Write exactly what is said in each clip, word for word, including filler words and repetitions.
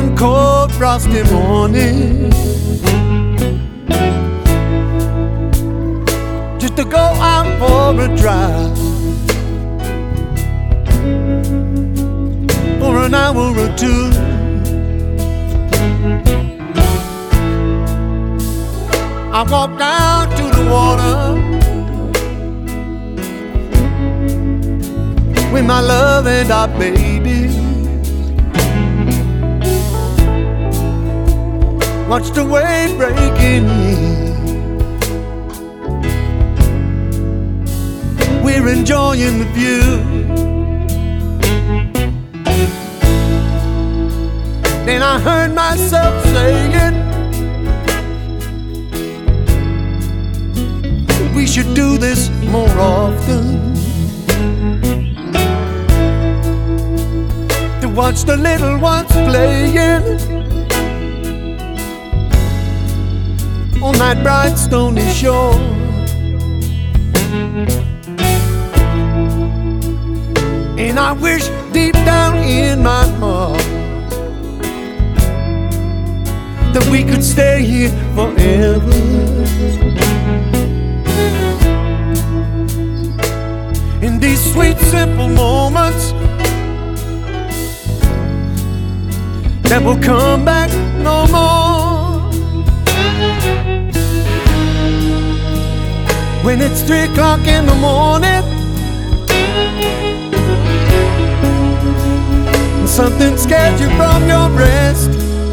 one cold frosty morning, just to go out for a drive for an hour or two. I walked down to the water with my love and our baby. Watch the wave breaking in. We're enjoying the view. Then I heard myself saying, we should do this more often, to watch the little ones playing on that bright stony shore. And I wish deep down in my heart that we could stay here forever, in these sweet simple moments that will come back no more. When it's three o'clock in the morning and something scared you from your rest,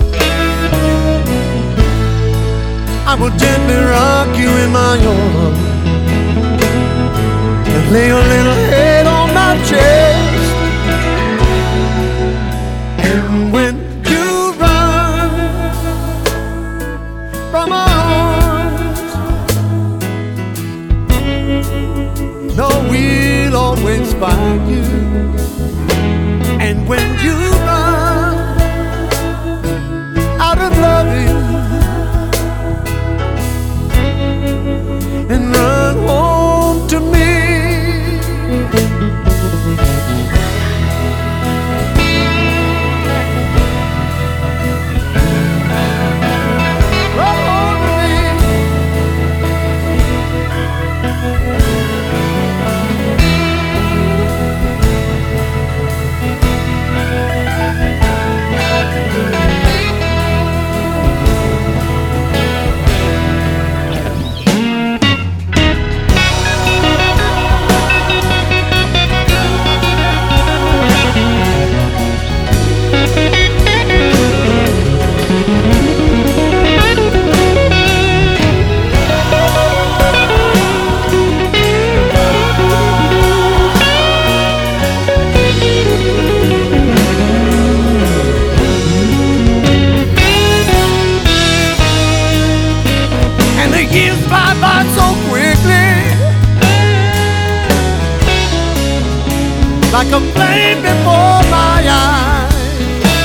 I will gently rock you in my arms and lay your little head on my chest. And when you run from my arms, no, we'll always find you. And when you run out of loving and run home to me, run home to me. Years fly by so quickly, like a flame before my eyes.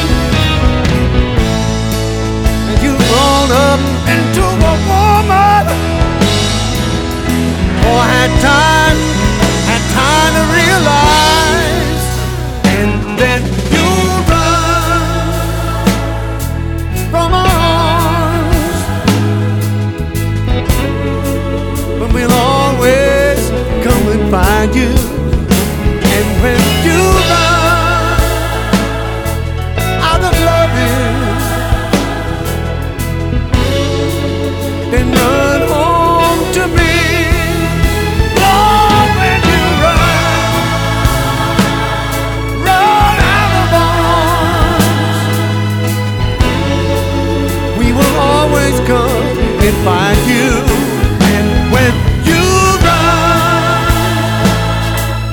And you've grown up into a woman, oh, I had time, had time to realize. And then you run from our arms, but we'll always come and find you. And when you run out of loving, then run home to me. Lord, when you run, run out of arms, we will always come and find you. And when you run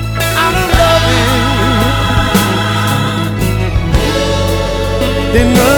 out of loving, then run